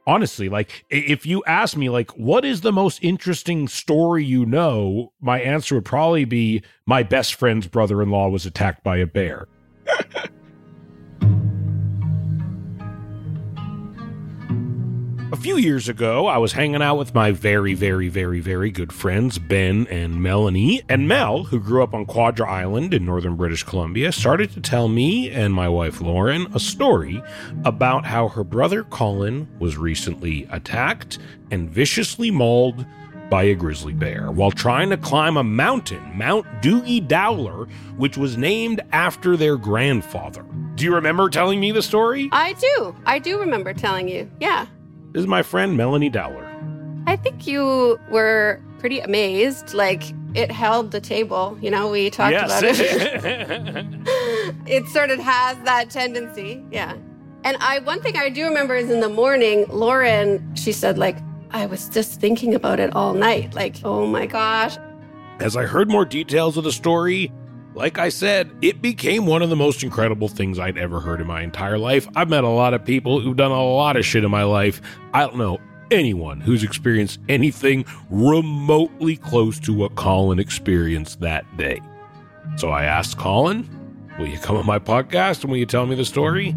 Honestly, like, if you ask me, like, what is the most interesting story you know, my answer would probably be my best friend's brother-in-law was attacked by a bear. A few years ago, I was hanging out with my very, very, very, very good friends, Ben and Melanie. And Mel, who grew up on Quadra Island in northern British Columbia, started to tell me and my wife Lauren a story about how her brother Colin was recently attacked and viciously mauled by a grizzly bear while trying to climb a mountain, Mount Doogie Dowler, which was named after their grandfather. Do you remember telling me the story? I do. I do remember telling you. Yeah. This is my friend Melanie Dowler. I think you were pretty amazed. Like, it held the table. You know, we talked about it. It sort of has that tendency. Yeah. And one thing I do remember is in the morning, Lauren, she said, like, I was just thinking about it all night. Like, oh my gosh. As I heard more details of the story, like I said, it became one of the most incredible things I'd ever heard in my entire life. I've met a lot of people who've done a lot of shit in my life. I don't know anyone who's experienced anything remotely close to what Colin experienced that day. So I asked Colin, will you come on my podcast and will you tell me the story?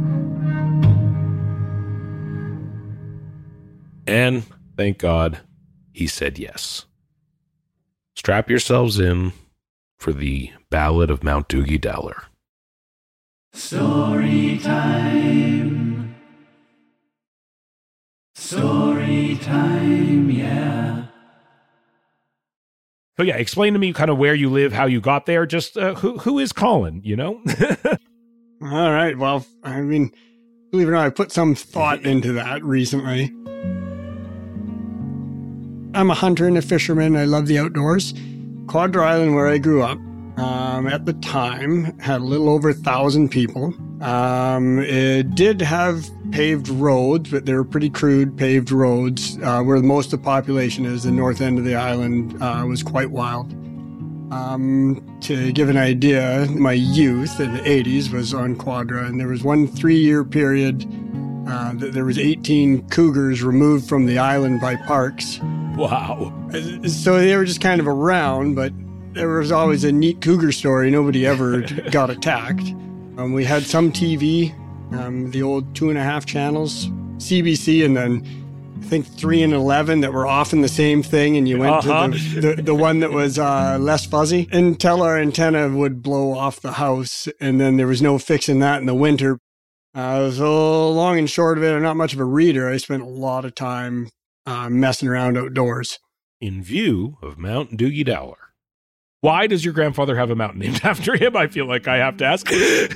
And thank God he said yes. Strap yourselves in for the Ballad of Mount Doogie Dowler. Story time. Story time, yeah. So yeah, explain to me kind of where you live, how you got there. Just who is Colin, you know? All right. Well, I mean, believe it or not, I put some thought into that recently. I'm a hunter and a fisherman. I love the outdoors. Quadra Island, where I grew up, at the time, had a little over 1,000 people. It did have paved roads, but they were pretty crude paved roads. Where most of the population is, the north end of the island was quite wild. To give an idea, my youth in the 80s was on Quadra, and there was one 3-year period that there was 18 cougars removed from the island by parks. Wow. So they were just kind of around, but there was always a neat cougar story. Nobody ever got attacked. We had some TV, the old 2.5 channels, CBC, and then I think 3 and 11 that were often the same thing, and you went to the one that was less fuzzy until our antenna would blow off the house, and then there was no fixing that in the winter. So long and short of it, I'm not much of a reader. I spent a lot of time messing around outdoors. In view of Mount Doogie Dowler. Why does your grandfather have a mountain named after him? I feel like I have to ask.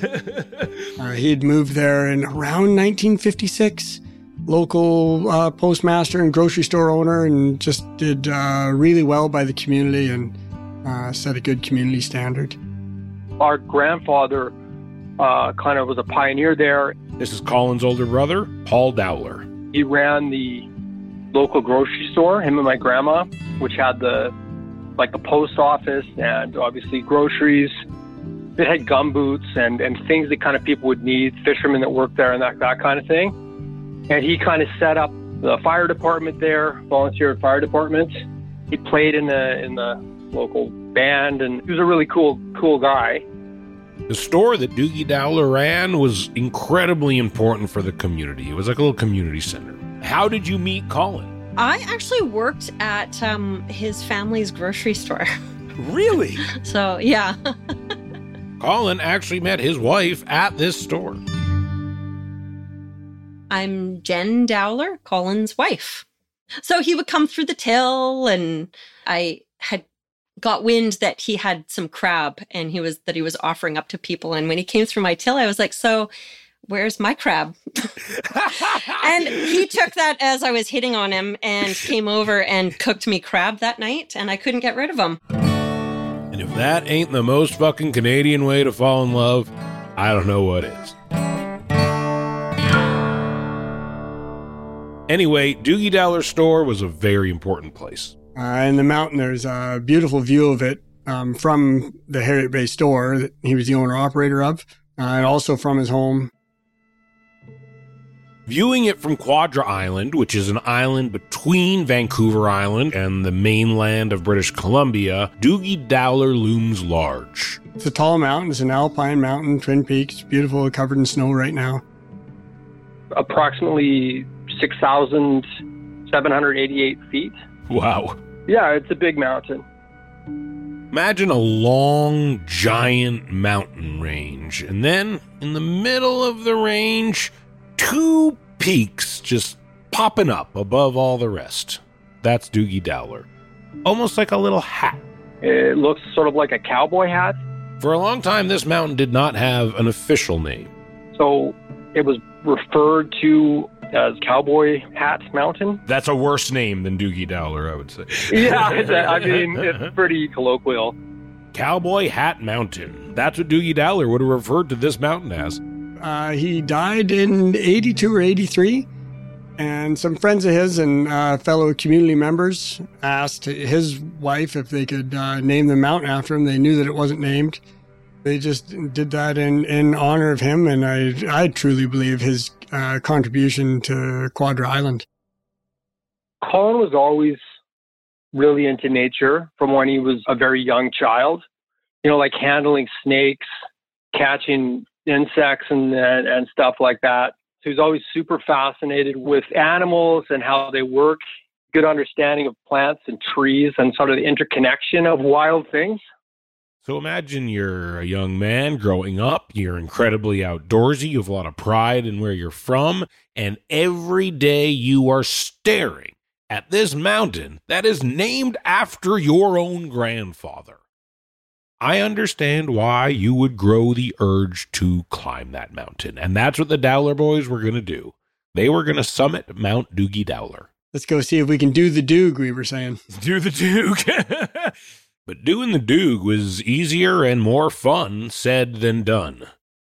He'd moved there in around 1956. Local postmaster and grocery store owner, and just did really well by the community and set a good community standard. Our grandfather kind of was a pioneer there. This is Colin's older brother, Paul Dowler. He ran the local grocery store, him and my grandma, which had the post office and obviously groceries. It had gumboots and things that kind of people would need, fishermen that worked there and that kind of thing. And he kind of set up the fire department there, volunteer fire department. He played in the local band, and he was a really cool guy. The store that Doogie Dowler ran was incredibly important for the community. It was like a little community center. How did you meet Colin? I actually worked at his family's grocery store. Really? So, yeah. Colin actually met his wife at this store. I'm Jen Dowler, Colin's wife. So he would come through the till, and I had got wind that he had some crab and he was offering up to people. And when he came through my till, I was like, so where's my crab? And he took that as I was hitting on him and came over and cooked me crab that night, and I couldn't get rid of him. And if that ain't the most fucking Canadian way to fall in love, I don't know what is. Anyway, Doogie Dowler's store was a very important place. In the mountain, there's a beautiful view of it from the Harriet Bay store that he was the owner-operator of, and also from his home. Viewing it from Quadra Island, which is an island between Vancouver Island and the mainland of British Columbia, Doogie Dowler looms large. It's a tall mountain. It's an alpine mountain, Twin Peaks, beautiful, covered in snow right now. Approximately 6,788 feet. Wow. Yeah, it's a big mountain. Imagine a long, giant mountain range, and then in the middle of the range, 2 peaks just popping up above all the rest. That's Doogie Dowler. Almost like a little hat. It looks sort of like a cowboy hat. For a long time, this mountain did not have an official name. So it was referred to as Cowboy Hat Mountain. That's a worse name than Doogie Dowler, I would say. Yeah, it's pretty colloquial. Cowboy Hat Mountain. That's what Doogie Dowler would have referred to this mountain as. He died in 82 or 83, and some friends of his and fellow community members asked his wife if they could name the mountain after him. They knew that it wasn't named. They just did that in honor of him, and I truly believe his contribution to Quadra Island. Colin was always really into nature from when he was a very young child. You know, like handling snakes, catching insects and stuff like that. So he was always super fascinated with animals and how they work, good understanding of plants and trees and sort of the interconnection of wild things. So imagine you're a young man growing up, you're incredibly outdoorsy, you have a lot of pride in where you're from, and every day you are staring at this mountain that is named after your own grandfather. I understand why you would grow the urge to climb that mountain, and that's what the Dowler boys were going to do. They were going to summit Mount Doogie Dowler. Let's go see if we can do the Doog, we were saying. Do the Doog. But doing the Doog was easier and more fun said than done.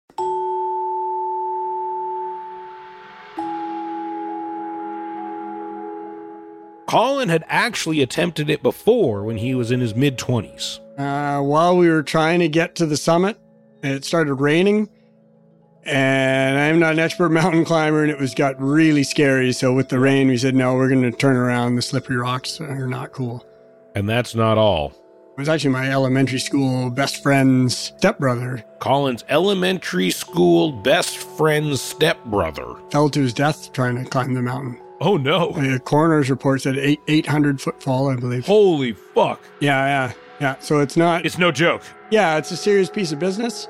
Colin had actually attempted it before when he was in his mid-20s. While we were trying to get to the summit, it started raining, and I'm not an expert mountain climber, and it got really scary. So with the rain, we said, no, we're going to turn around. The slippery rocks are not cool. And that's not all. It was actually my elementary school best friend's stepbrother. Colin's elementary school best friend's stepbrother Fell to his death trying to climb the mountain. Oh, no. The coroner's report said 800-foot fall, I believe. Holy fuck. Yeah. So it's not... It's no joke. Yeah, it's a serious piece of business.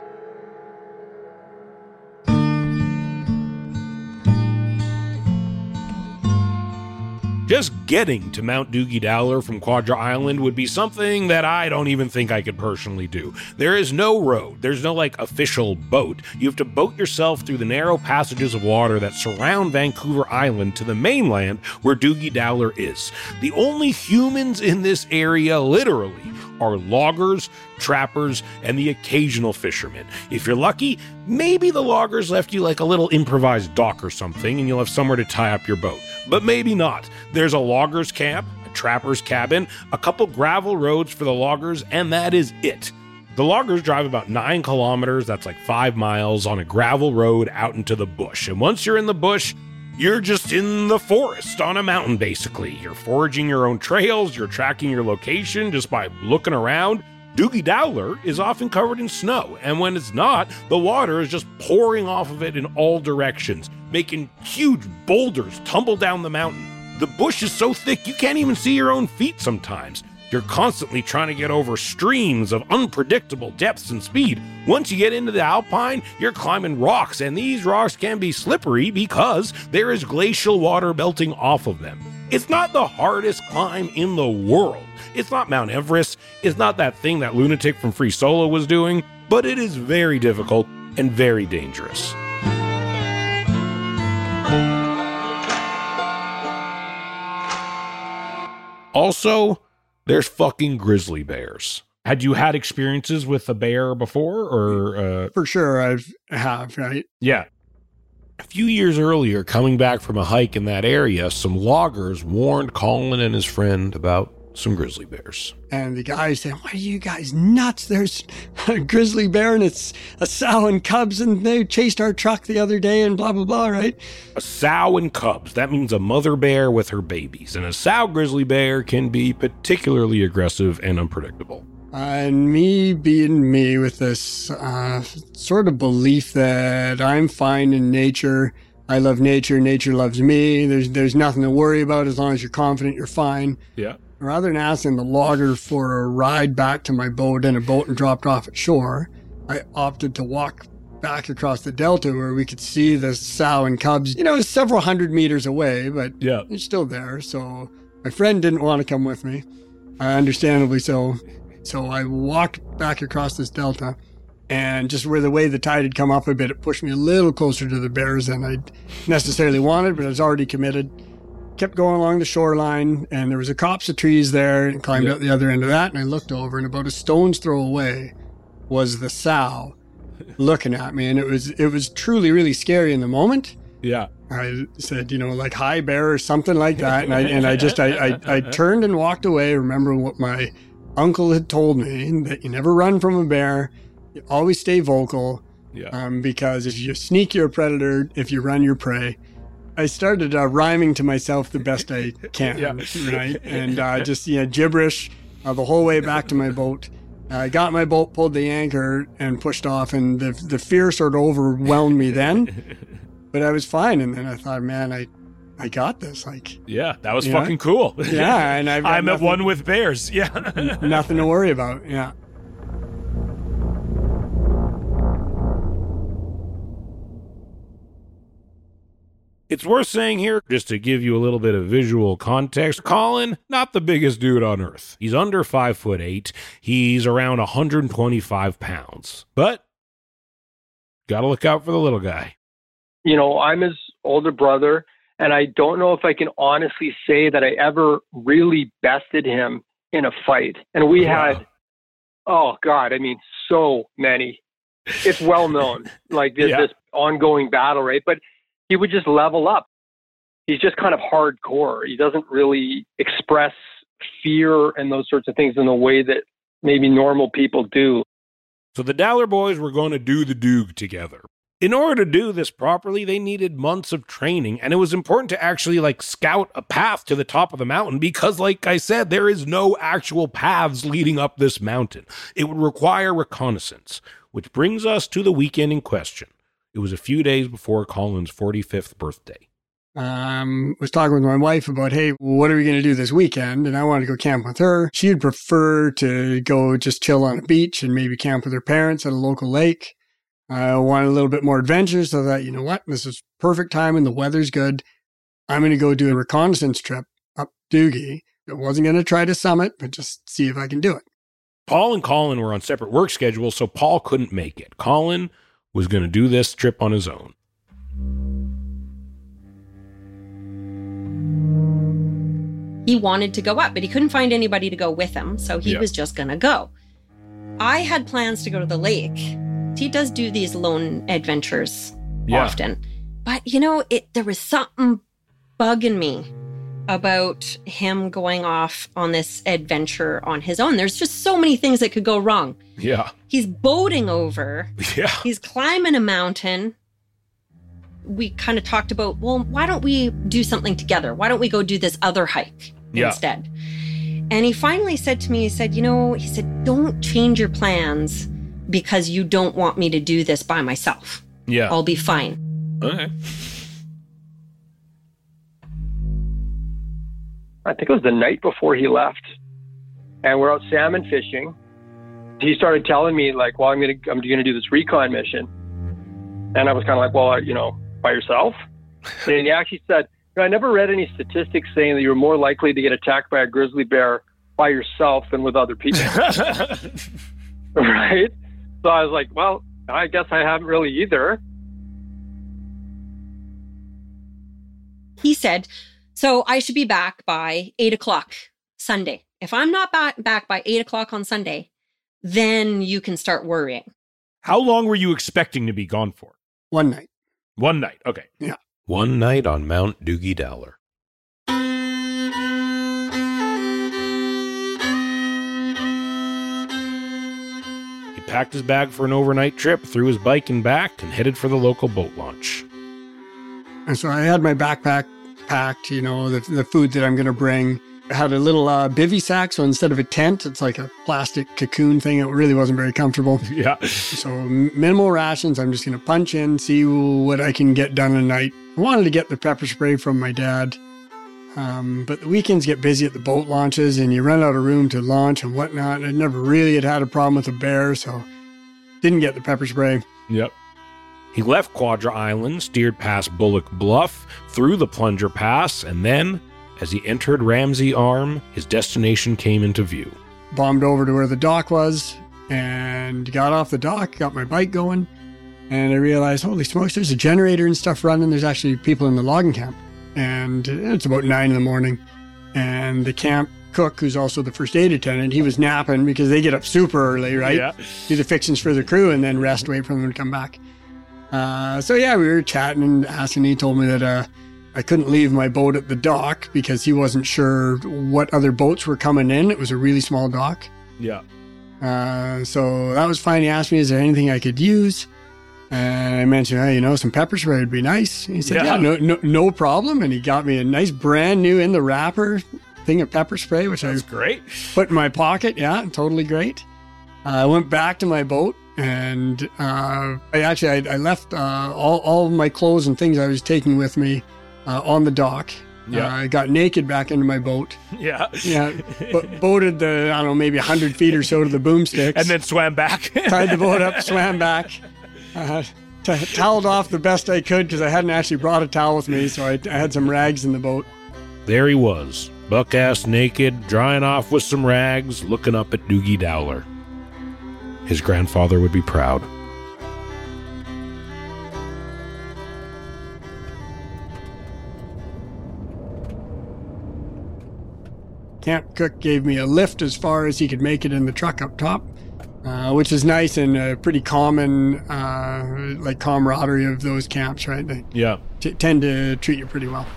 Just getting to Mount Doogie Dowler from Quadra Island would be something that I don't even think I could personally do. There is no road. There's no, official boat. You have to boat yourself through the narrow passages of water that surround Vancouver Island to the mainland where Doogie Dowler is. The only humans in this area, literally, are loggers, trappers, and the occasional fisherman. If you're lucky, maybe the loggers left you a little improvised dock or something and you'll have somewhere to tie up your boat. But maybe not. There's a logger's camp, a trapper's cabin, a couple gravel roads for the loggers, and that is it. The loggers drive about 9 kilometers, that's 5 miles, on a gravel road out into the bush. And once you're in the bush, you're just in the forest on a mountain, basically. You're foraging your own trails, you're tracking your location just by looking around. Doogie Dowler is often covered in snow, and when it's not, the water is just pouring off of it in all directions, making huge boulders tumble down the mountain. The bush is so thick you can't even see your own feet sometimes. You're constantly trying to get over streams of unpredictable depths and speed. Once you get into the alpine, you're climbing rocks, and these rocks can be slippery because there is glacial water melting off of them. It's not the hardest climb in the world. It's not Mount Everest. It's not that thing that lunatic from Free Solo was doing, but it is very difficult and very dangerous. Also, there's fucking grizzly bears. Had you had experiences with a bear before, or For sure, I have, right? Yeah. A few years earlier, coming back from a hike in that area, some loggers warned Colin and his friend about some grizzly bears. And the guy saying, "Why are you guys nuts? There's a grizzly bear and it's a sow and cubs and they chased our truck the other day and blah, blah, blah," right? A sow and cubs. That means a mother bear with her babies. And a sow grizzly bear can be particularly aggressive and unpredictable. And me being me with this sort of belief that I'm fine in nature. I love nature. Nature loves me. There's nothing to worry about as long as you're confident you're fine. Yeah. Rather than asking the logger for a ride back to my boat in a boat and dropped off at shore, I opted to walk back across the delta where we could see the sow and cubs, several hundred meters away, but they're still there. So my friend didn't want to come with me, understandably so. So I walked back across this delta, and just where the way the tide had come up a bit, it pushed me a little closer to the bears than I necessarily wanted, but I was already committed. Kept going along the shoreline, and there was a copse of trees there, and climbed out the other end of that, and I looked over, and about a stone's throw away was the sow looking at me, and it was truly really scary in the moment. Yeah. I said, like, "Hi, bear," or something like that, and I turned and walked away, remembering what my uncle had told me, that you never run from a bear, you always stay vocal, because if you sneak, you're a predator, if you run, you're prey. I started rhyming to myself the best I can, right? And just gibberish the whole way back to my boat. I got my boat, pulled the anchor, and pushed off, and the fear sort of overwhelmed me then, but I was fine. And then I thought, man, I got this. Like, yeah, that was fucking cool. Yeah, and I'm at one with bears. Yeah, nothing to worry about. Yeah. It's worth saying here, just to give you a little bit of visual context, Colin, not the biggest dude on earth. He's under 5'8". He's around 125 pounds. But gotta look out for the little guy. I'm his older brother, and I don't know if I can honestly say that I ever really bested him in a fight. And we had, so many. It's well known, like this ongoing battle, right? But he would just level up. He's just kind of hardcore. He doesn't really express fear and those sorts of things in the way that maybe normal people do. So the Dowler boys were going to do the Doog together. In order to do this properly, they needed months of training, and it was important to actually scout a path to the top of the mountain because, like I said, there is no actual paths leading up this mountain. It would require reconnaissance, which brings us to the weekend in question. It was a few days before Colin's 45th birthday. Was talking with my wife about, hey, what are we going to do this weekend? And I wanted to go camp with her. She'd prefer to go just chill on a beach and maybe camp with her parents at a local lake. I wanted a little bit more adventure, so that, this is perfect time and the weather's good. I'm going to go do a reconnaissance trip up Doogie. I wasn't going to try to summit, but just see if I can do it. Paul and Colin were on separate work schedules, so Paul couldn't make it. Colin was going to do this trip on his own. He wanted to go up, but he couldn't find anybody to go with him, so he was just going to go. I had plans to go to the lake. He does do these lone adventures often. But, there was something bugging me about him going off on this adventure on his own. There's just so many things that could go wrong. Yeah. He's boating over. Yeah. He's climbing a mountain. We kind of talked about, well, why don't we do something together? Why don't we go do this other hike instead? And he finally said to me, he said, don't change your plans because you don't want me to do this by myself. Yeah. I'll be fine. Okay. I think it was the night before he left, and we're out salmon fishing. He started telling me I'm gonna do this recon mission, and I was kind of like, well, by yourself? And he actually said, I never read any statistics saying that you're more likely to get attacked by a grizzly bear by yourself than with other people. Right? So I was like, well, I guess I haven't really either. He said, so I should be back by 8:00 Sunday. If I'm not back by 8:00 on Sunday, then you can start worrying. How long were you expecting to be gone for? One night. One night. Okay. Yeah. One night on Mount Doogie Dowler. packed his bag for an overnight trip, threw his bike in back, and headed for the local boat launch. And so I had my backpack packed, the food that I'm going to bring. I had a little bivy sack, so instead of a tent, it's like a plastic cocoon thing. It really wasn't very comfortable. Yeah. So minimal rations. I'm just going to punch in, see what I can get done at night. I wanted to get the pepper spray from my dad. But the weekends get busy at the boat launches and you run out of room to launch and whatnot. I never really had a problem with a bear, so didn't get the pepper spray. Yep. He left Quadra Island, steered past Bullock Bluff, through the Plunger Pass, and then, as he entered Ramsey Arm, his destination came into view. Bombed over to where the dock was and got off the dock, got my bike going, and I realized, holy smokes, there's a generator and stuff running. There's actually people in the logging camp. And it's about 9 a.m. And the camp cook, who's also the first aid attendant, he was napping because they get up super early, right? Yeah. Do the fixings for the crew and then rest, wait for them to come back. We were chatting and asking. He told me that I couldn't leave my boat at the dock because he wasn't sure what other boats were coming in. It was a really small dock. Yeah. So that was fine. He asked me, is there anything I could use? And I mentioned, hey, some pepper spray would be nice. He said, yeah, no problem. And he got me a nice brand new in the wrapper thing of pepper spray, which That's great. Put in my pocket. Yeah, totally great. I went back to my boat and I left all of my clothes and things I was taking with me on the dock. Yeah. I got naked back into my boat. Yeah. Yeah. Boated maybe 100 feet or so to the boomsticks. And then swam back. Tied the boat up, swam back. Toweled off the best I could because I hadn't actually brought a towel with me, so I had some rags in the boat. There he was, buck-ass naked, drying off with some rags, looking up at Doogie Dowler. His grandfather would be proud. Camp cook gave me a lift as far as he could make it in the truck up top. Which is nice and pretty common, camaraderie of those camps, right? They tend to treat you pretty well.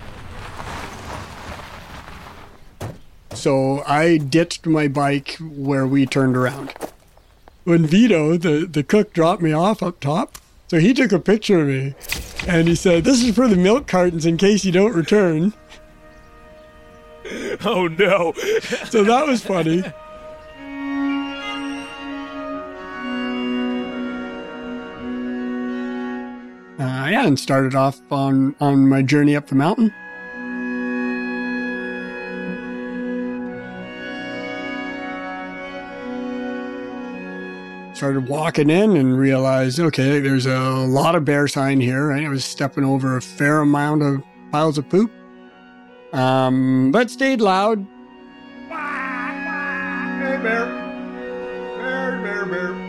So I ditched my bike where we turned around. When Vito, the cook, dropped me off up top, so he took a picture of me, and he said, "This is for the milk cartons in case you don't return." Oh, no. So that was funny. And started off on my journey up the mountain. Started walking in and realized, okay, there's a lot of bear sign here. Right? I was stepping over a fair amount of piles of poop, but stayed loud. Hey, bear. Bear, bear, bear.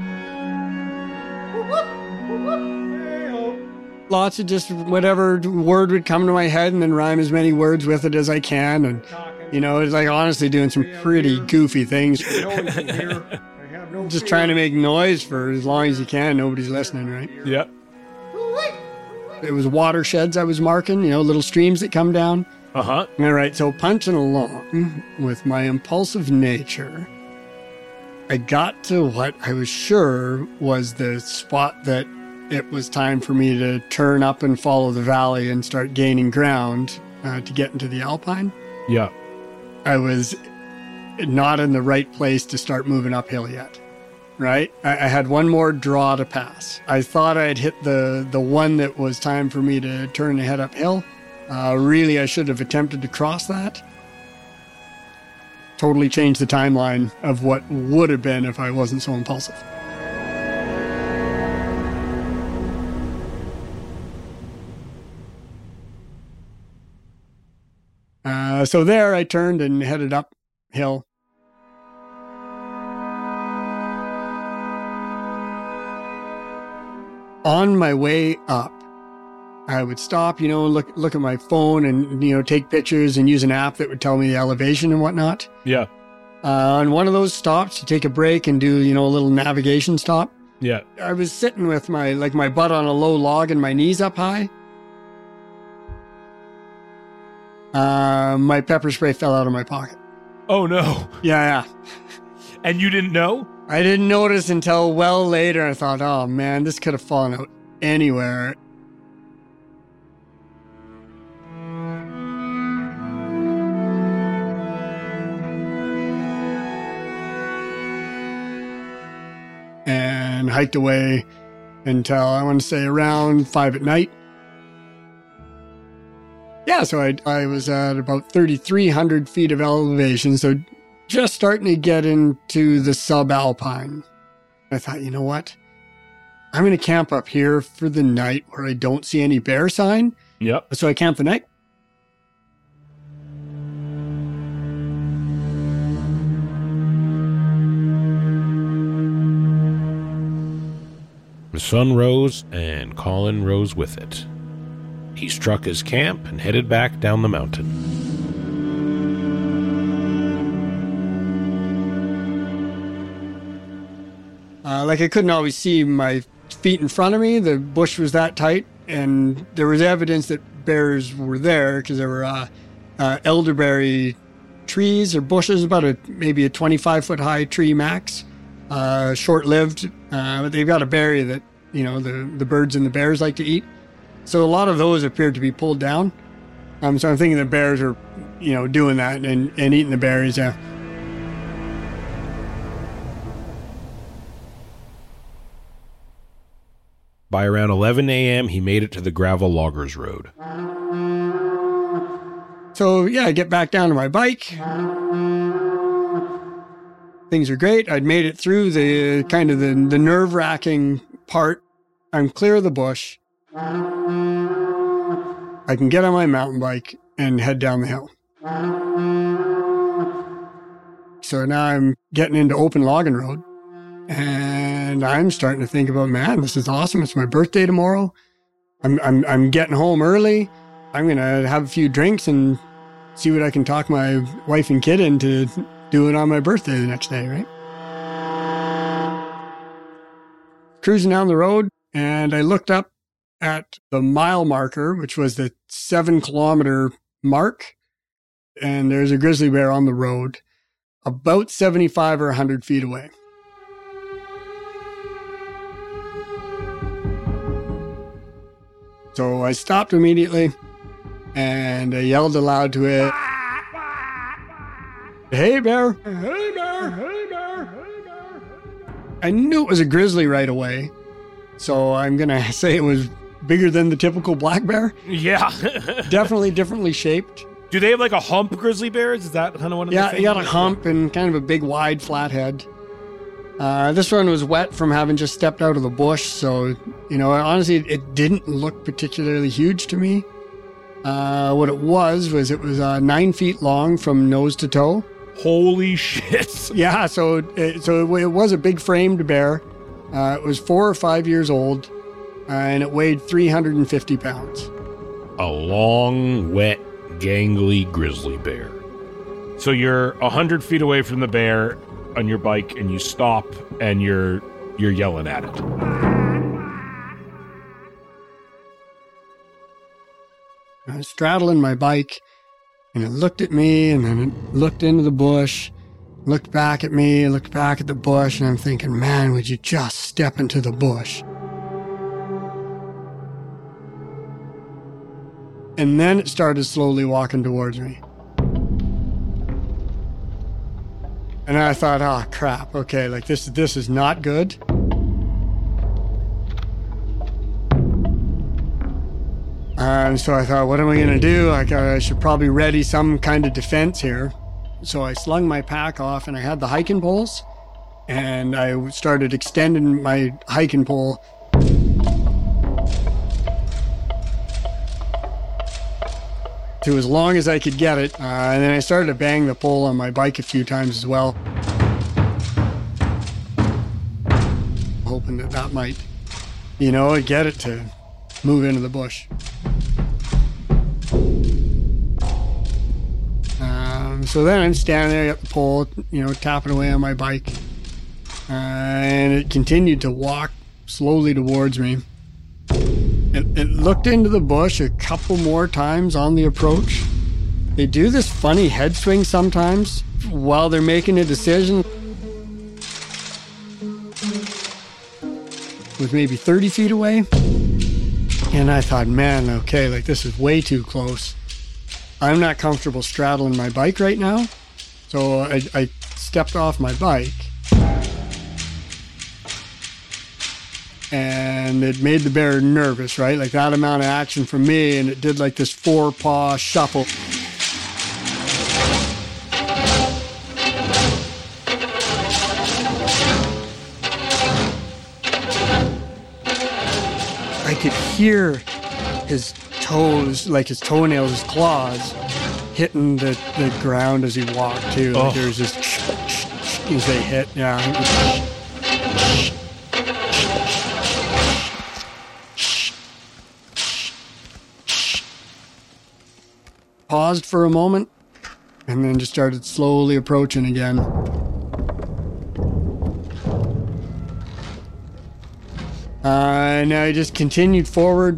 Lots of just whatever word would come to my head and then rhyme as many words with it as I can. And, it's like honestly doing some pretty goofy things. Just trying to make noise for as long as you can. Nobody's listening, right? Yeah. It was watersheds I was marking, little streams that come down. Uh-huh. All right, so punching along with my impulsive nature, I got to what I was sure was the spot that it was time for me to turn up and follow the valley and start gaining ground to get into the Alpine. Yeah. I was not in the right place to start moving uphill yet, right? I had one more draw to pass. I thought I'd hit the one that was time for me to turn and head uphill. Really, I should have attempted to cross that. Totally changed the timeline of what would have been if I wasn't so impulsive. So there I turned and headed uphill. On my way up, I would stop, look at my phone and, take pictures and use an app that would tell me the elevation and whatnot. Yeah. On one of those stops to take a break and do, a little navigation stop. Yeah. I was sitting with my butt on a low log and my knees up high. My pepper spray fell out of my pocket. Oh, no. Yeah. And you didn't know? I didn't notice until well later. I thought, oh man, this could have fallen out anywhere. And hiked away until, I want to say, around 5 at night. Yeah, so I was at about 3,300 feet of elevation, so just starting to get into the subalpine. I thought, you know what? I'm going to camp up here for the night where I don't see any bear sign. Yep. So I camped the night. The sun rose, and Colin rose with it. He struck his camp and headed back down the mountain. I couldn't always see my feet in front of me. The bush was that tight, and there was evidence that bears were there because there were elderberry trees or bushes, about maybe a 25-foot high tree max. Short-lived, but they've got a berry that, the birds and the bears like to eat. So a lot of those appeared to be pulled down. So I'm thinking the bears are, doing that and eating the berries. By around 11 a.m., he made it to the gravel loggers road. So yeah, I get back down to my bike. Things are great. I'd made it through the kind of the nerve-wracking part. I'm clear of the bush. I can get on my mountain bike and head down the hill. So now I'm getting into open logging road, and I'm starting to think about, man, this is awesome. It's my birthday tomorrow. I'm getting home early. I'm gonna have a few drinks and see what I can talk my wife and kid into doing on my birthday the next day, right? Cruising down the road, and I looked up at the mile marker, which was the 7-kilometer mark, and there's a grizzly bear on the road about 75 or 100 feet away. So I stopped immediately, and I yelled aloud to it, "Hey, bear! Hey, bear! Hey, bear! Hey, bear!" I knew it was a grizzly right away, so I'm going to say it was bigger than the typical black bear. Yeah. Definitely differently shaped. Do they have like a hump grizzly bears? Is that kind of one of the Yeah, things? he got a hump and kind of a big, wide, flat head. This one was wet from having just stepped out of the bush, so, honestly, it didn't look particularly huge to me. What it was 9 feet long from nose to toe. Holy shit. Yeah, so it was a big framed bear. It was 4 or 5 years old, and it weighed 350 pounds. A long, wet, gangly grizzly bear. So you're 100 feet away from the bear on your bike, and you stop, and you're yelling at it. I was straddling my bike, and it looked at me, and then it looked into the bush, looked back at me, looked back at the bush, and I'm thinking, man, would you just step into the bush? And then it started slowly walking towards me. And I thought, oh, crap, okay, this is not good. And so I thought, what am I going to do? I should probably ready some kind of defense here. So I slung my pack off, and I had the hiking poles, and I started extending my hiking pole to as long as I could get it. And then I started to bang the pole on my bike a few times as well, hoping that might, get it to move into the bush. So then I'm standing there at the pole, tapping away on my bike. And it continued to walk slowly towards me. It looked into the bush a couple more times on the approach. They do this funny head swing sometimes while they're making a decision. was maybe 30 feet away. And I thought, man, okay, like this is way too close. I'm not comfortable straddling my bike right now. So I stepped off my bike. And it made the bear nervous, right? Like that amount of action from me, and it did like this 4-paw shuffle. I could hear his toes, like his toenails, his claws, hitting the ground as he walked too. Like there was just as they hit, yeah. Paused for a moment, and then just started slowly approaching again. And I just continued forward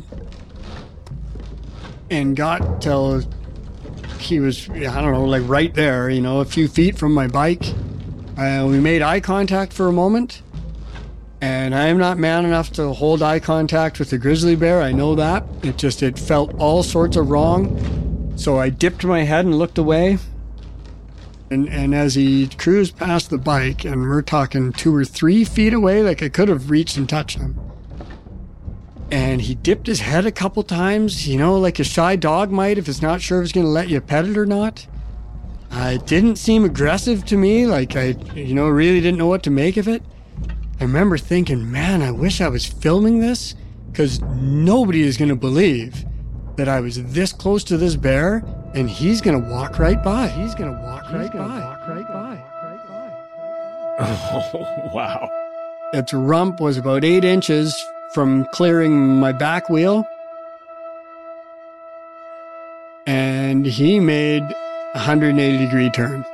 and got till he was, I don't know, like right there, you know, a few feet from my bike. We made eye contact for a moment, and I am not man enough to hold eye contact with a grizzly bear. I know that. It felt all sorts of wrong. So I dipped my head and looked away. And as he cruised past the bike, and we're talking 2 or 3 feet away, like I could have reached and touched him. And he dipped his head a couple times, you know, like a shy dog might if it's not sure if it's going to let you pet it or not. It didn't seem aggressive to me, like I, you know, really didn't know what to make of it. I remember thinking, man, I wish I was filming this, because nobody is going to believe that I was this close to this bear, and he's going to walk right by. He's going to walk right by. Oh, wow. Its rump was about 8 inches from clearing my back wheel. And he made a 180-degree turn.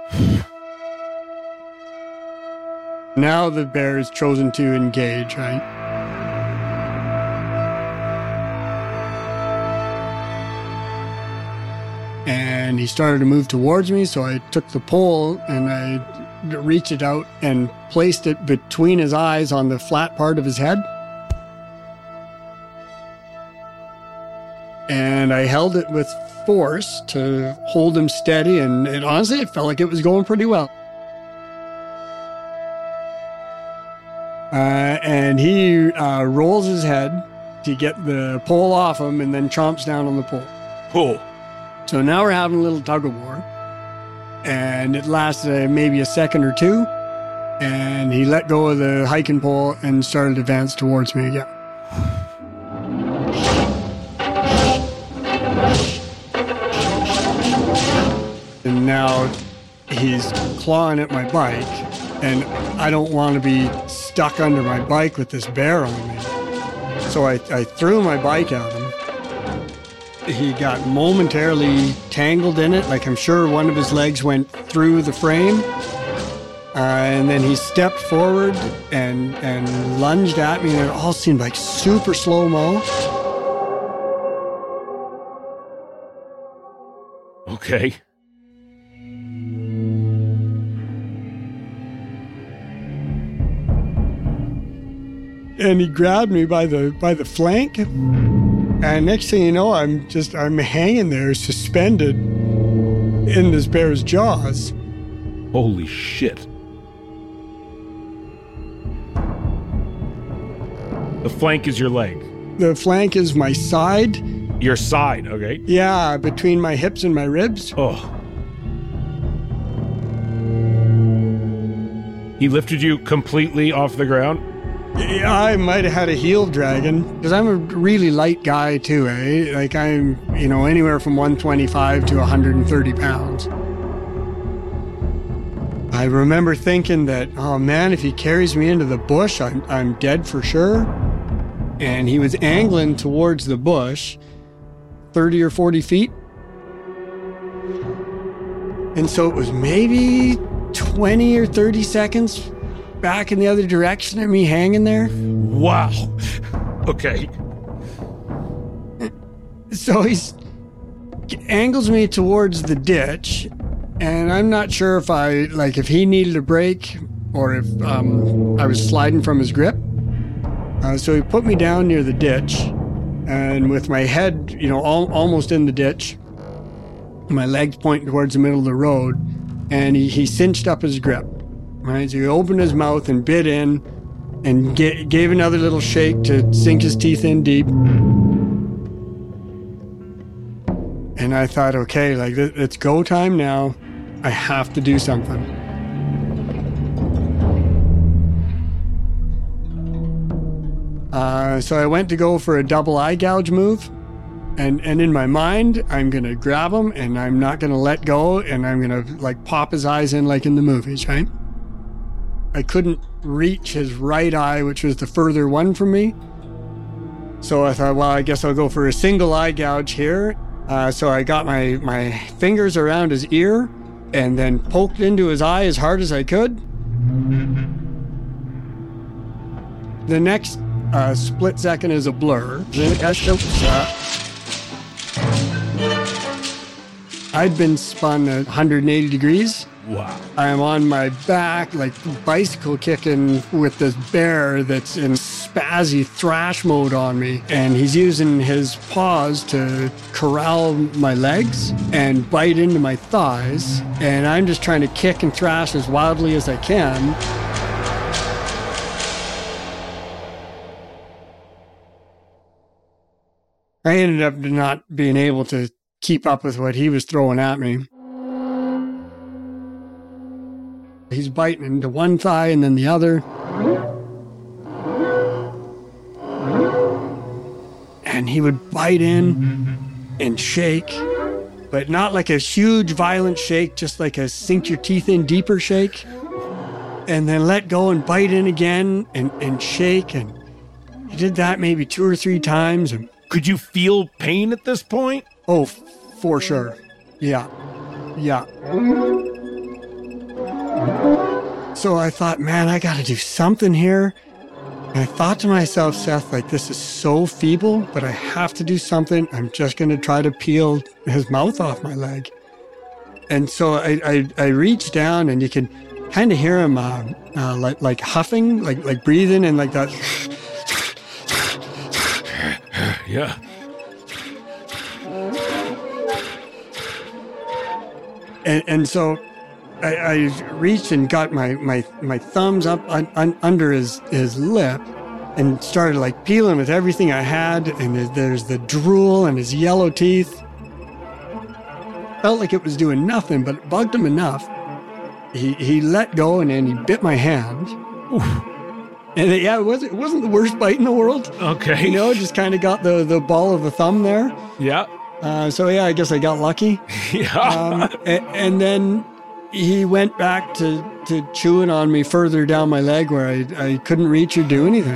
Now the bear has chosen to engage, right? And he started to move towards me, so I took the pole and I reached it out and placed it between his eyes on the flat part of his head. And I held it with force to hold him steady, and honestly, it felt like it was going pretty well. And he rolls his head to get the pole off him and then chomps down on the pole. Oh. So now we're having a little tug of war, and it lasted maybe a second or two, and he let go of the hiking pole and started to advance towards me again. And now he's clawing at my bike, and I don't want to be stuck under my bike with this bear on me. So I threw my bike at him. He got momentarily tangled in it, like I'm sure one of his legs went through the frame. And then he stepped forward and lunged at me, and it all seemed like super slow-mo. Okay. And he grabbed me by the flank. And next thing you know, I'm hanging there suspended in this bear's jaws. Holy shit. The flank is your leg. The flank is my side. Your side, okay. Yeah, between my hips and my ribs. Oh. He lifted you completely off the ground? Yeah, I might have had a heel dragon, because I'm a really light guy too, eh? Like I'm, anywhere from 125 to 130 pounds. I remember thinking that, oh man, if he carries me into the bush, I'm dead for sure. And he was angling towards the bush, 30 or 40 feet. And so it was maybe 20 or 30 seconds back in the other direction of me hanging there. Wow. Okay. So he angles me towards the ditch, and I'm not sure if he needed a break or if I was sliding from his grip. So he put me down near the ditch, and with my head, almost in the ditch, my legs pointing towards the middle of the road, and he cinched up his grip. Right, so he opened his mouth and bit in, and gave another little shake to sink his teeth in deep. And I thought, okay, like it's go time now. I have to do something. So I went to go for a double eye gouge move. And in my mind, I'm going to grab him and I'm not going to let go. And I'm going to like pop his eyes in like in the movies, right? I couldn't reach his right eye, which was the further one from me. So I thought, well, I guess I'll go for a single eye gouge here. So I got my fingers around his ear and then poked into his eye as hard as I could. The next split second is a blur. I'd been spun 180 degrees. Wow. I am on my back, like bicycle kicking with this bear that's in spazzy thrash mode on me. And he's using his paws to corral my legs and bite into my thighs. And I'm just trying to kick and thrash as wildly as I can. I ended up not being able to keep up with what he was throwing at me. He's biting into one thigh and then the other. And he would bite in and shake, but not like a huge violent shake, just like a sink your teeth in deeper shake. And then let go and bite in again and shake. And he did that maybe 2 or 3 times. And could you feel pain at this point? oh, for sure. Yeah. So I thought, man, I got to do something here. And I thought to myself, Seth, like, this is so feeble, but I have to do something. I'm just going to try to peel his mouth off my leg. And so I reached down, and you can kind of hear him like huffing, like breathing, and like that. Yeah. And so I reached and got my thumbs up under his lip and started like peeling with everything I had. And there's the drool and his yellow teeth. Felt like it was doing nothing, but it bugged him enough. He let go and then he bit my hand. Oof. And it wasn't the worst bite in the world. Okay. Just kind of got the ball of the thumb there. Yeah. So yeah, I guess I got lucky. Yeah. And then he went back to chewing on me further down my leg where I couldn't reach or do anything.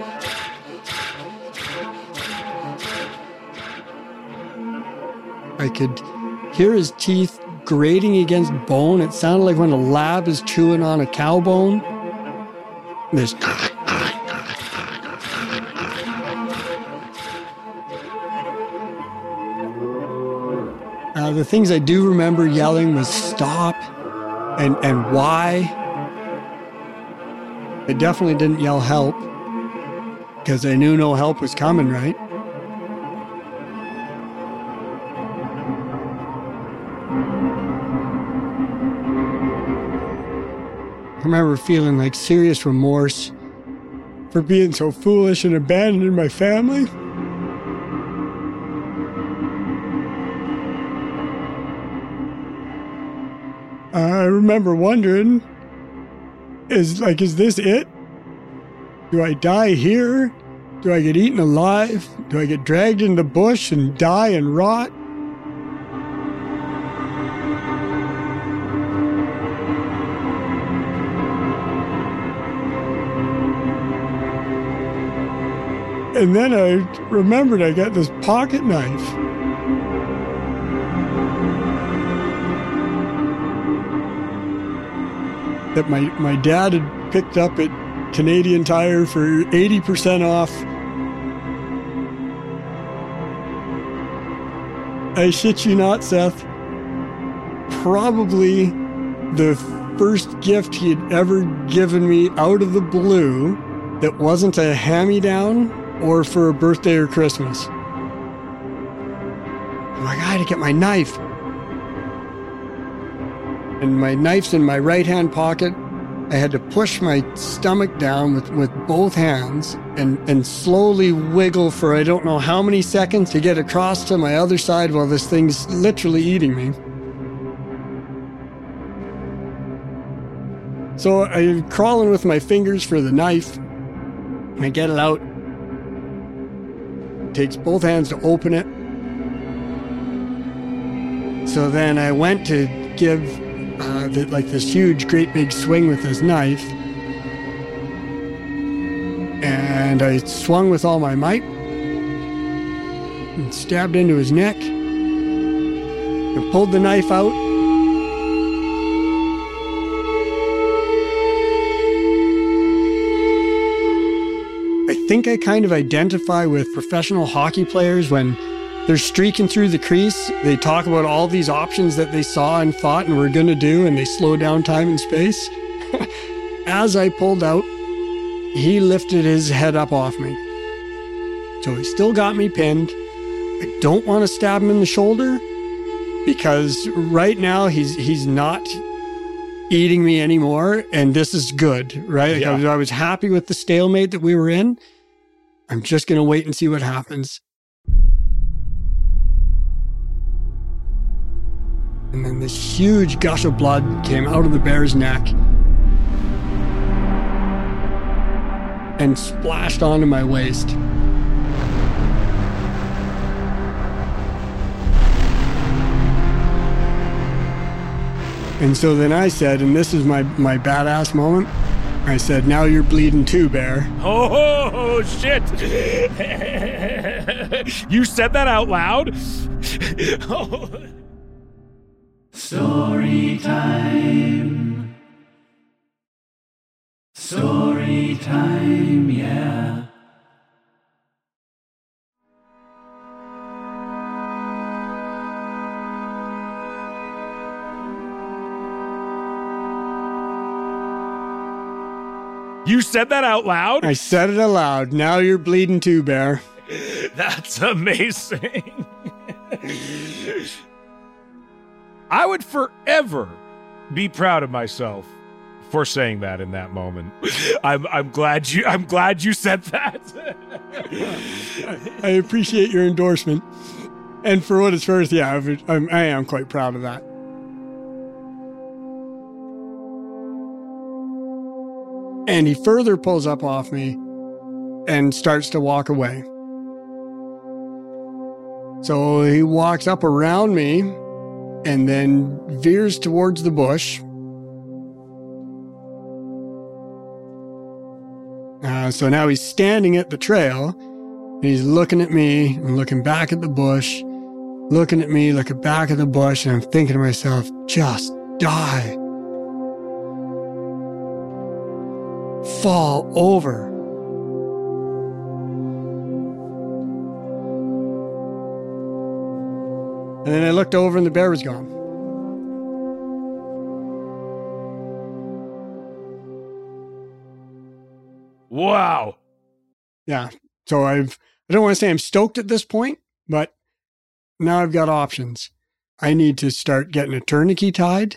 I could hear his teeth grating against bone. It sounded like when a lab is chewing on a cow bone. There's the things I do remember yelling was stop and why. I definitely didn't yell help because I knew no help was coming, right? I remember feeling like serious remorse for being so foolish and abandoning my family. I remember wondering, is this it? Do I die here? Do I get eaten alive? Do I get dragged into the bush and die and rot? And then I remembered I got this pocket knife. That my dad had picked up at Canadian Tire for 80% off. I shit you not, Seth. Probably the first gift he had ever given me out of the blue that wasn't a hand-me-down or for a birthday or Christmas. I'm like, I had to get my knife. And my knife's in my right-hand pocket. I had to push my stomach down with both hands and slowly wiggle for I don't know how many seconds to get across to my other side while this thing's literally eating me. So I'm crawling with my fingers for the knife. I get it out. It takes both hands to open it. So then I went to give this huge, great big swing with this knife. And I swung with all my might and stabbed into his neck. I pulled the knife out. I think I kind of identify with professional hockey players when they're streaking through the crease. They talk about all these options that they saw and thought and were going to do, and they slow down time and space. As I pulled out, he lifted his head up off me. So he still got me pinned. I don't want to stab him in the shoulder because right now he's not eating me anymore, and this is good, right? Yeah. I was happy with the stalemate that we were in. I'm just going to wait and see what happens. And then this huge gush of blood came out of the bear's neck and splashed onto my waist. And so then I said, and this is my badass moment, I said, now you're bleeding too, bear. Oh, shit. You said that out loud? Oh. Story time. Story time, yeah. You said that out loud? I said it aloud. Now you're bleeding too, bear. That's amazing. I would forever be proud of myself for saying that in that moment. I'm glad you said that. I appreciate your endorsement. And for what it's worth, yeah, I am quite proud of that. And he further pulls up off me and starts to walk away. So he walks up around me and then veers towards the bush. So now he's standing at the trail, and he's looking at me and looking back at the bush, looking at me, looking back at the bush, and I'm thinking to myself, just die. Fall over. And then I looked over and the bear was gone. Wow. Yeah. So I don't want to say I'm stoked at this point, but now I've got options. I need to start getting a tourniquet tied.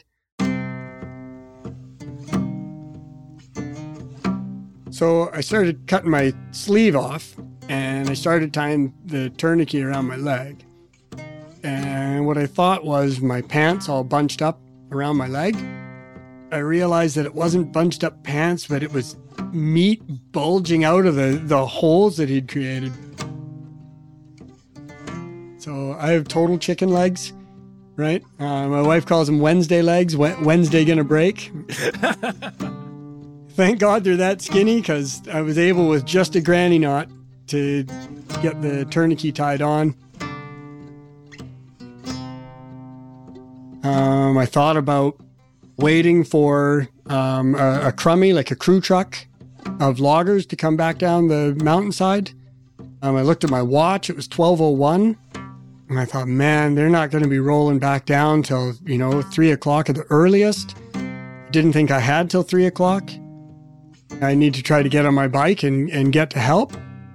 So I started cutting my sleeve off and I started tying the tourniquet around my leg. And what I thought was my pants all bunched up around my leg. I realized that it wasn't bunched up pants, but it was meat bulging out of the holes that he'd created. So I have total chicken legs, right? My wife calls them Wednesday legs. Wednesday gonna break. Thank God they're that skinny because I was able with just a granny knot to get the tourniquet tied on. I thought about waiting for a crummy, like a crew truck of loggers to come back down the mountainside. I looked at my watch. It was 12:01. And I thought, man, they're not going to be rolling back down till, 3 o'clock at the earliest. Didn't think I had till 3 o'clock. I need to try to get on my bike and get to help.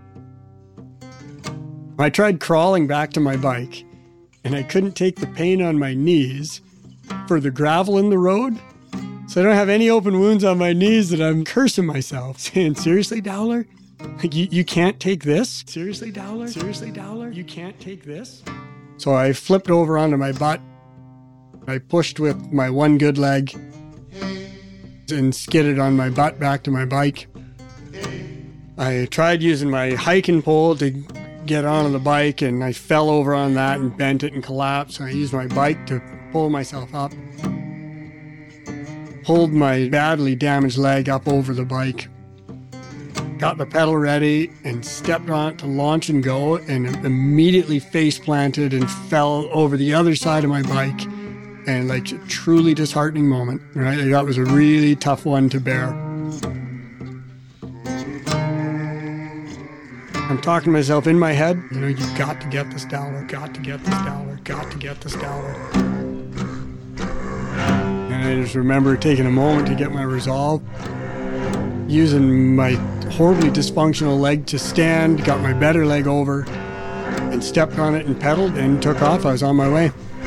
I tried crawling back to my bike, and I couldn't take the pain on my knees for the gravel in the road. So I don't have any open wounds on my knees that I'm cursing myself, saying, seriously, Dowler? Like, you can't take this? Seriously, Dowler? Seriously, Dowler? You can't take this? So I flipped over onto my butt. I pushed with my one good leg and skidded on my butt back to my bike. I tried using my hiking pole to get onto the bike, and I fell over on that and bent it and collapsed. So I used my bike to pull myself up. Pulled my badly damaged leg up over the bike. Got the pedal ready and stepped on it to launch and go, and immediately face planted and fell over the other side of my bike. And like a truly disheartening moment, right? That was a really tough one to bear. I'm talking to myself in my head, you've got to get this Dowler, got to get this Dowler, got to get this Dowler. And I just remember taking a moment to get my resolve, using my horribly dysfunctional leg to stand, got my better leg over, and stepped on it and pedaled and took off. I was on my way.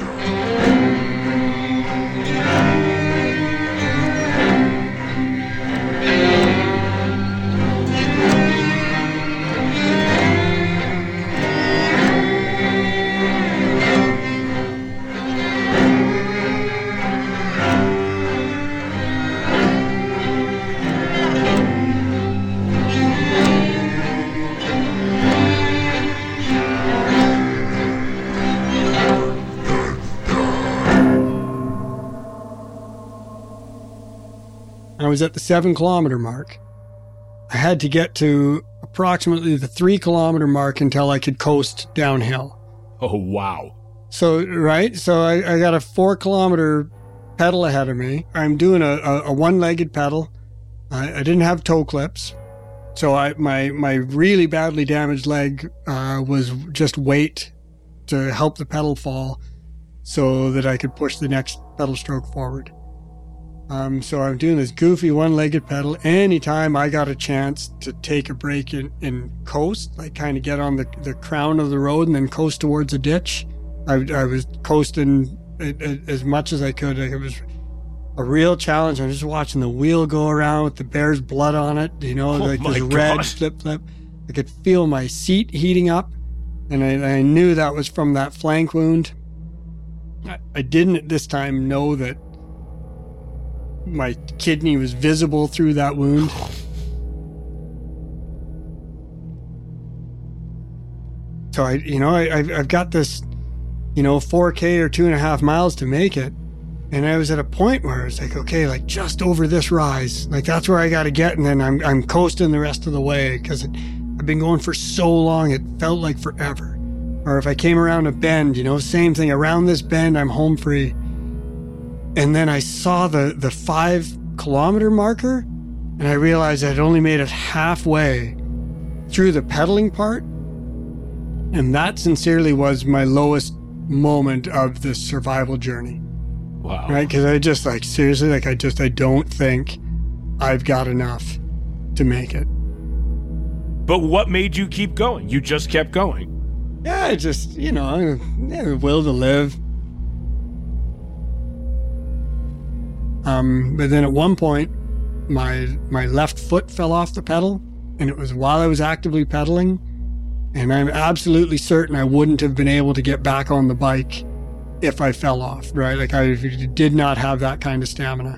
I was at the 7-kilometer mark. I had to get to approximately the 3-kilometer mark until I could coast downhill. Oh, wow. So I got a 4-kilometer pedal ahead of me. I'm doing a one-legged pedal. I didn't have toe clips. So my really badly damaged leg was just weight to help the pedal fall so that I could push the next pedal stroke forward. So I'm doing this goofy one-legged pedal. Anytime I got a chance to take a break and coast, like kind of get on the crown of the road and then coast towards a ditch, I was coasting as much as I could. Like, it was a real challenge. I'm just watching the wheel go around with the bear's blood on it, this red flip. I could feel my seat heating up, and I knew that was from that flank wound. I didn't at this time know that my kidney was visible through that wound. So I've got this, 4K or 2.5 miles to make it. And I was at a point where I was like, okay, like just over this rise, like that's where I got to get. And then I'm coasting the rest of the way because I've been going for so long. It felt like forever. Or if I came around a bend, same thing, around this bend, I'm home free. And then I saw the 5-kilometer marker, and I realized I'd only made it halfway through the pedaling part. And that sincerely was my lowest moment of the survival journey. Wow. Right? Because I just seriously, I don't think I've got enough to make it. But what made you keep going? You just kept going. Yeah, I just, the will to live. But then at one point, my left foot fell off the pedal, and it was while I was actively pedaling, and I'm absolutely certain I wouldn't have been able to get back on the bike if I fell off, right? Like, I did not have that kind of stamina.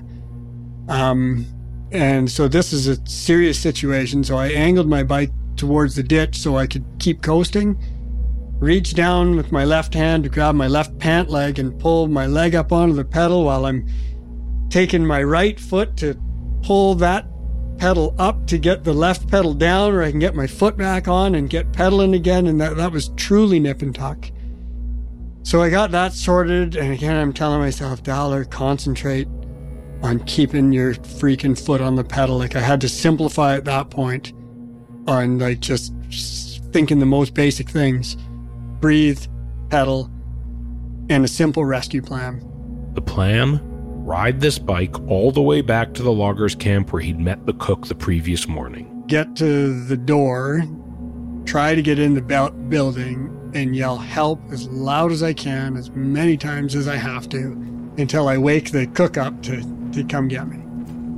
And so this is a serious situation, so I angled my bike towards the ditch so I could keep coasting, reach down with my left hand to grab my left pant leg and pull my leg up onto the pedal while I'm taking my right foot to pull that pedal up to get the left pedal down, or I can get my foot back on and get pedaling again. And that was truly nip and tuck. So I got that sorted. And again, I'm telling myself, Dowler, concentrate on keeping your freaking foot on the pedal. Like, I had to simplify at that point on just thinking the most basic things: breathe, pedal, and a simple rescue plan. The plan ride this bike all the way back to the loggers' camp where he'd met the cook the previous morning. Get to the door, try to get in the building, and yell help as loud as I can, as many times as I have to, until I wake the cook up to come get me.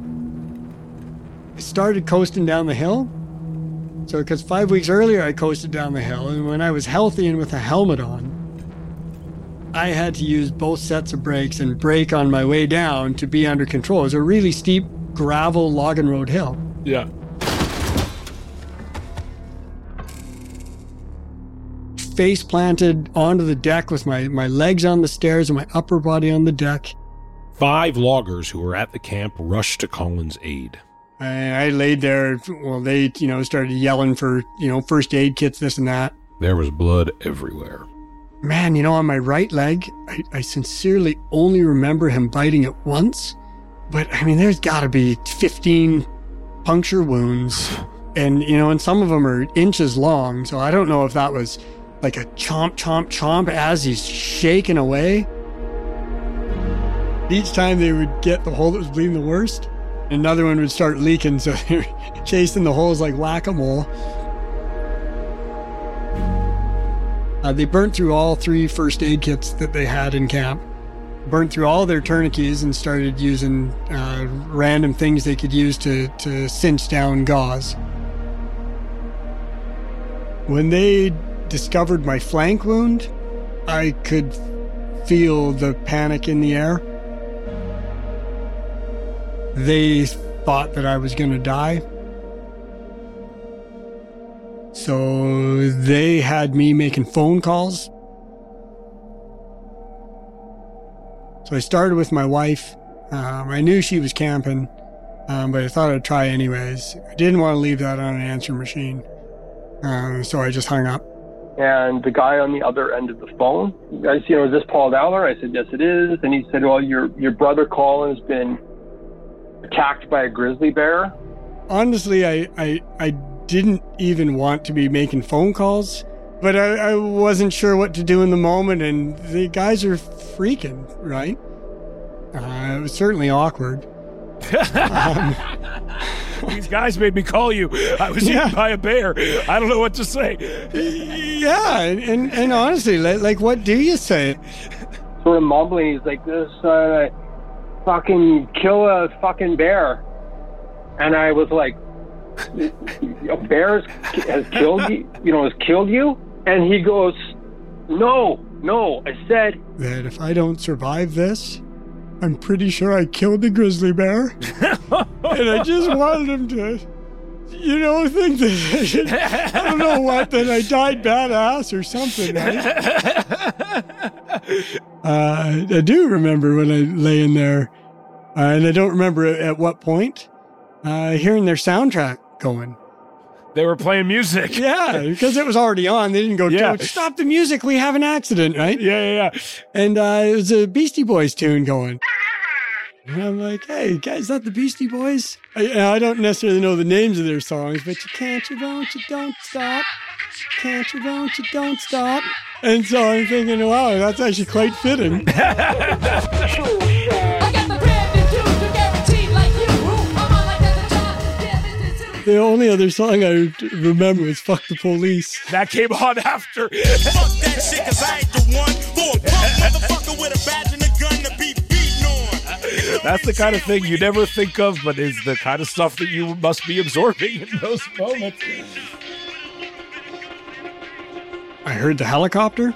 I started coasting down the hill. So, because 5 weeks earlier I coasted down the hill, and when I was healthy and with a helmet on, I had to use both sets of brakes and brake on my way down to be under control. It was a really steep gravel logging road hill. Yeah. Face planted onto the deck with my legs on the stairs and my upper body on the deck. 5 loggers who were at the camp rushed to Colin's aid. I laid there. Well, they, started yelling for, first aid kits, this and that. There was blood everywhere. Man, on my right leg, I sincerely only remember him biting it once. But, there's got to be 15 puncture wounds. And, and some of them are inches long. So I don't know if that was like a chomp, chomp, chomp as he's shaking away. Each time they would get the hole that was bleeding the worst, another one would start leaking, so they were chasing the holes like whack-a-mole. They burnt through all 3 first aid kits that they had in camp, burnt through all their tourniquets, and started using random things they could use to cinch down gauze. When they discovered my flank wound, I could feel the panic in the air. They thought that I was going to die. So they had me making phone calls. So I started with my wife. I knew she was camping, but I thought I'd try anyways. I didn't want to leave that on an answer machine. So I just hung up. And the guy on the other end of the phone, I said, is this Paul Dowler? I said, yes, it is. And he said, well, your brother Colin's been attacked by a grizzly bear. Honestly, I didn't even want to be making phone calls, but I wasn't sure what to do in the moment, and the guys are freaking, right? It was certainly awkward. These guys made me call you. I was eaten by a bear. I don't know what to say. Yeah, and honestly, like what do you say? Sort of mumbling, he's like, this fucking kill a fucking bear. And I was like, a bear has killed you? And he goes, no, I said that if I don't survive this, I'm pretty sure I killed the grizzly bear. And I just wanted him to, think that, I don't know what, that I died badass or something, right? I do remember when I lay in there, and I don't remember at what point, hearing their soundtrack going. They were playing music. Yeah, because it was already on. They didn't go, Don't stop the music, we have an accident, right? Yeah. And it was a Beastie Boys tune going. And I'm like, hey, guys, is that the Beastie Boys? I don't necessarily know the names of their songs, but you can't, you won't, you don't stop. Can't, you won't, you don't stop. And so I'm thinking, wow, that's actually quite fitting. The only other song I remember was Fuck the Police. That came on after. Fuck that shit, cause I ain't the one for a punk motherfucker with a badge and a gun to be beaten on. That's the kind of thing you never think of, but is the kind of stuff that you must be absorbing in those moments. I heard the helicopter.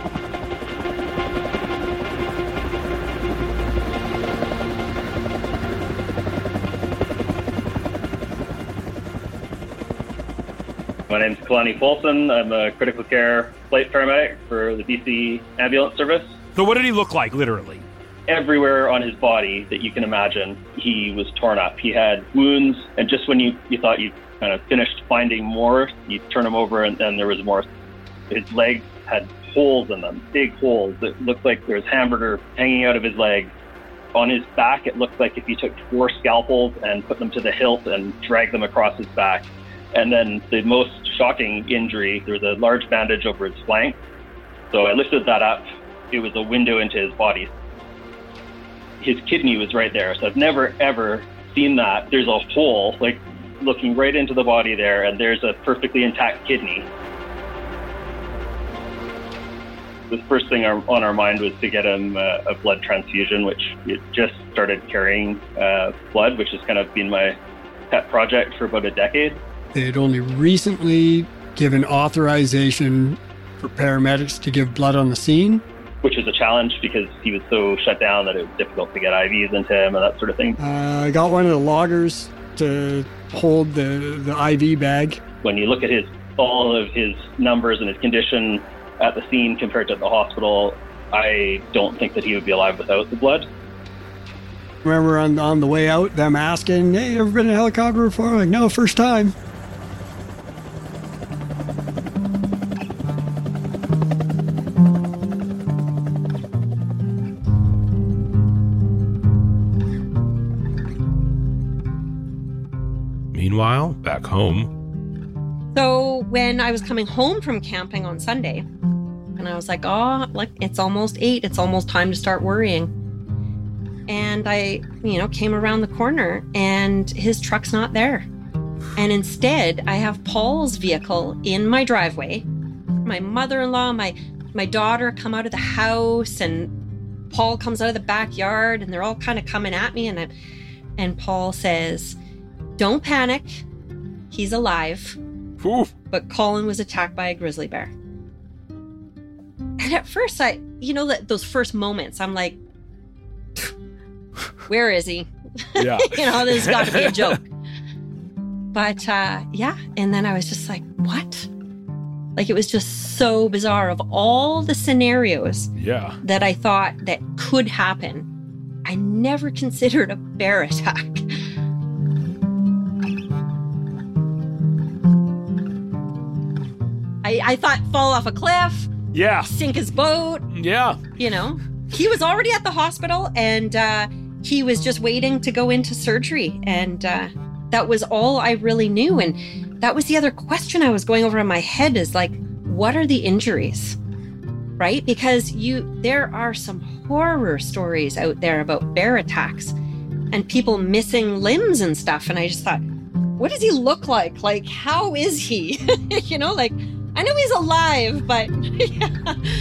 My name's Kalani Folsom. I'm a critical care flight paramedic for the BC Ambulance Service. So what did he look like, literally? Everywhere on his body that you can imagine, he was torn up. He had wounds, and just when you thought you kind of finished finding more, you turn him over and there was more. His legs had holes in them, big holes. It looked like there was hamburger hanging out of his leg. On his back, it looked like if you took 4 scalpels and put them to the hilt and dragged them across his back. And then the most shocking injury, there was a large bandage over his flank. So I lifted that up. It was a window into his body. his kidney was right there. So I've never, ever seen that. There's a hole, like looking right into the body there, and there's a perfectly intact kidney. The first thing on our mind was to get him a blood transfusion, which it just started carrying blood, which has kind of been my pet project for about a decade. They had only recently given authorization for paramedics to give blood on the scene, which was a challenge because he was so shut down that it was difficult to get IVs into him and that sort of thing. I got one of the loggers to hold the IV bag. When you look at all of his numbers and his condition at the scene compared to at the hospital, I don't think that he would be alive without the blood. Remember on the way out, them asking, "Hey, you ever been in a helicopter before?" I'm like, no, first time. Meanwhile, back home. So when I was coming home from camping on Sunday, and I was like, it's almost 8. It's almost time to start worrying. And I, came around the corner and his truck's not there. And instead, I have Paul's vehicle in my driveway. My mother-in-law, my daughter come out of the house, and Paul comes out of the backyard, and they're all kind of coming at me. And Paul says, "Don't panic. He's alive." Oof. But Colin was attacked by a grizzly bear. And at first, those first moments, I'm like, where is he? Yeah. This has got to be a joke. But yeah. And then I was just like, what? Like, it was just so bizarre. Of all the scenarios that I thought that could happen, I never considered a bear attack. I thought fall off a cliff. Yeah. Sink his boat. Yeah. He was already at the hospital, and he was just waiting to go into surgery. And that was all I really knew. And that was the other question I was going over in my head is like, what are the injuries? Right? Because there are some horror stories out there about bear attacks and people missing limbs and stuff. And I just thought, what does he look like? Like, how is he? I know he's alive, but yeah.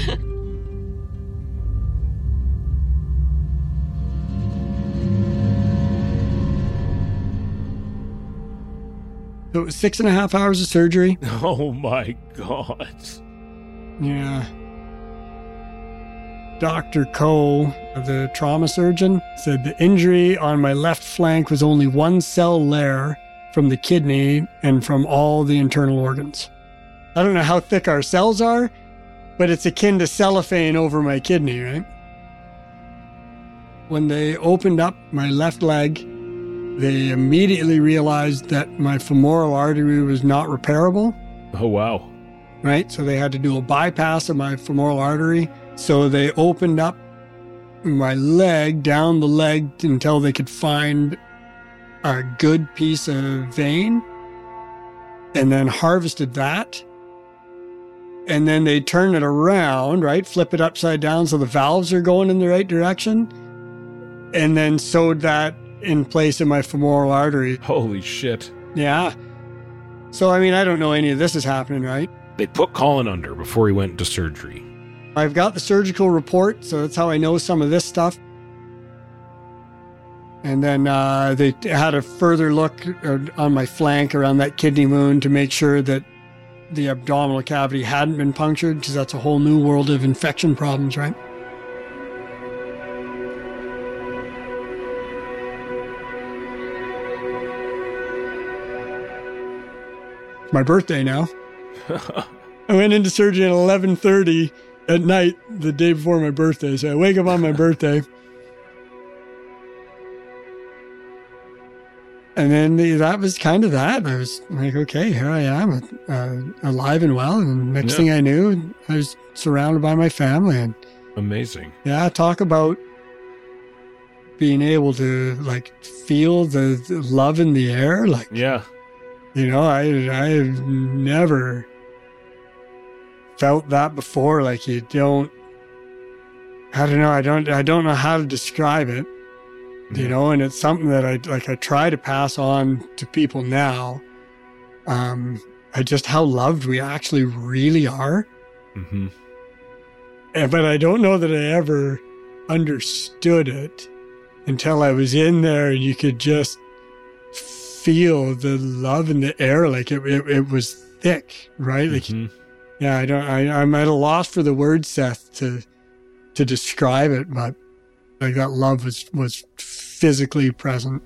So it was 6.5 hours of surgery. Oh my God. Yeah. Dr. Coe, the trauma surgeon, said the injury on my left flank was only 1 cell layer from the kidney and from all the internal organs. I don't know how thick our cells are, but it's akin to cellophane over my kidney, right? When they opened up my left leg, they immediately realized that my femoral artery was not repairable. Oh, wow. Right? So they had to do a bypass of my femoral artery. So they opened up my leg, down the leg, until they could find a good piece of vein, and then harvested that. And then they turn it around, right? Flip it upside down so the valves are going in the right direction. And then sewed that in place in my femoral artery. Holy shit. Yeah. So, I don't know any of this is happening, right? They put Colin under before he went into surgery. I've got the surgical report, so that's how I know some of this stuff. And then they had a further look on my flank around that kidney wound to make sure that the abdominal cavity hadn't been punctured, because that's a whole new world of infection problems, right? It's my birthday now. I went into surgery at 11:30 at night the day before my birthday. So I wake up on my birthday. And then that was kind of that. I was like, okay, here I am, alive and well. And next thing I knew, I was surrounded by my family. And amazing. Yeah, talk about being able to feel the love in the air. Yeah. I have never felt that before. I don't know how to describe it. you know, and it's something that I try to pass on to people now. Just how loved we actually really are. Mm-hmm. But I don't know that I ever understood it until I was in there, and you could just feel the love in the air. Like it was thick, right? Like, yeah, I'm at a loss for the word, Seth, to describe it, but like that love was physically present.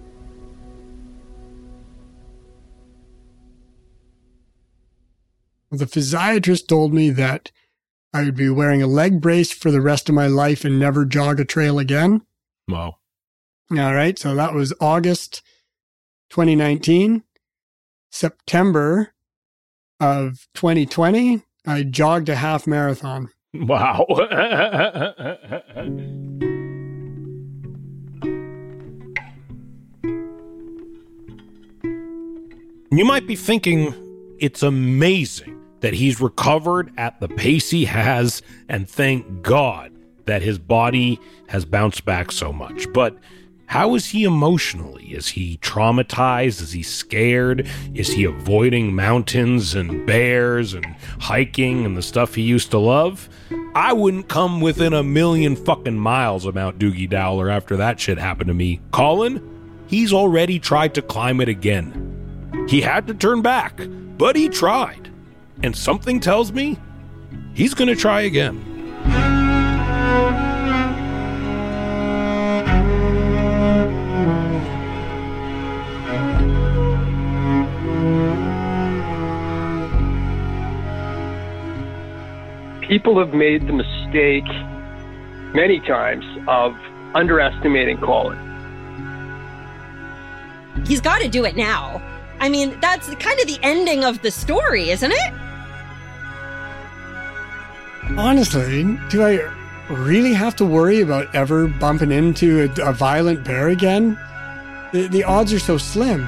The physiatrist told me that I would be wearing a leg brace for the rest of my life and never jog a trail again. Wow. All right. So that was August 2019. September of 2020, I jogged a half marathon. Wow. You might be thinking it's amazing that he's recovered at the pace he has, and thank God that his body has bounced back so much. But how is he emotionally? Is he traumatized? Is he scared? Is he avoiding mountains and bears and hiking and the stuff he used to love? I wouldn't come within a million fucking miles of Mount Doogie Dowler after that shit happened to me. Colin, he's already tried to climb it again. He had to turn back, but he tried. And something tells me he's going to try again. People have made the mistake many times of underestimating Colin. He's got to do it now. I mean, that's kind of the ending of the story, isn't it? Honestly, do I really have to worry about ever bumping into a violent bear again? The odds are so slim.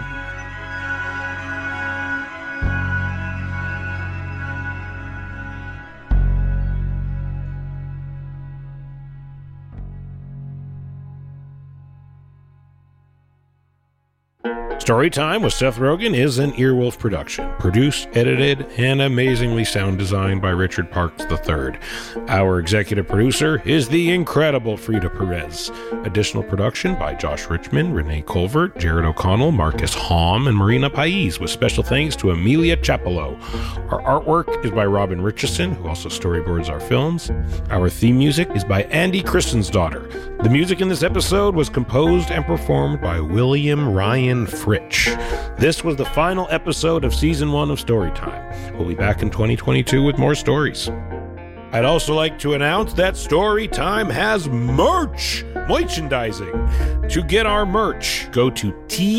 Storytime with Seth Rogen is an Earwolf production, produced, edited, and amazingly sound designed by Richard Parks III. Our executive producer is the incredible Frida Perez. Additional production by Josh Richmond, Renee Colvert, Jared O'Connell, Marcus Hom, and Marina Pais, with special thanks to Amelia Chapello. Our artwork is by Robin Richardson, who also storyboards our films. Our theme music is by Andy Christensdottir. The music in this episode was composed and performed by William Ryan Fritch. This was the final episode of Season 1 of Storytime. We'll be back in 2022 with more stories. I'd also like to announce that Storytime has merchandising. To get our merch, go to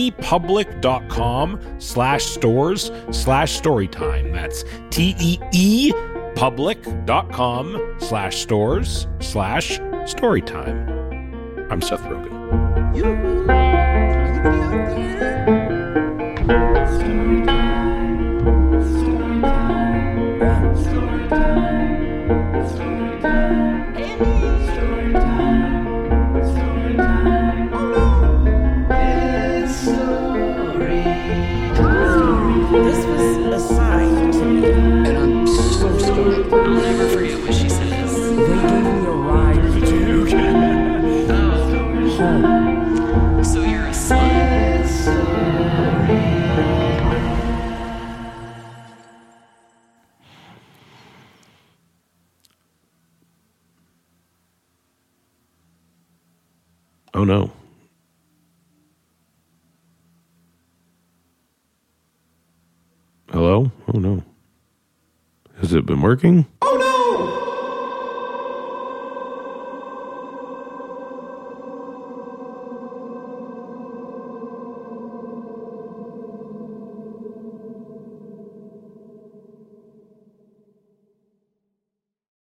teepublic.com/stores/storytime. That's teepublic.com/stores/storytime. I'm Seth Rogen. This was a sign to me, and I'm so stoked. I'll never forget what she says. They gave me a ride home. So you're a son. Oh no. Hello? Oh no. Has it been working?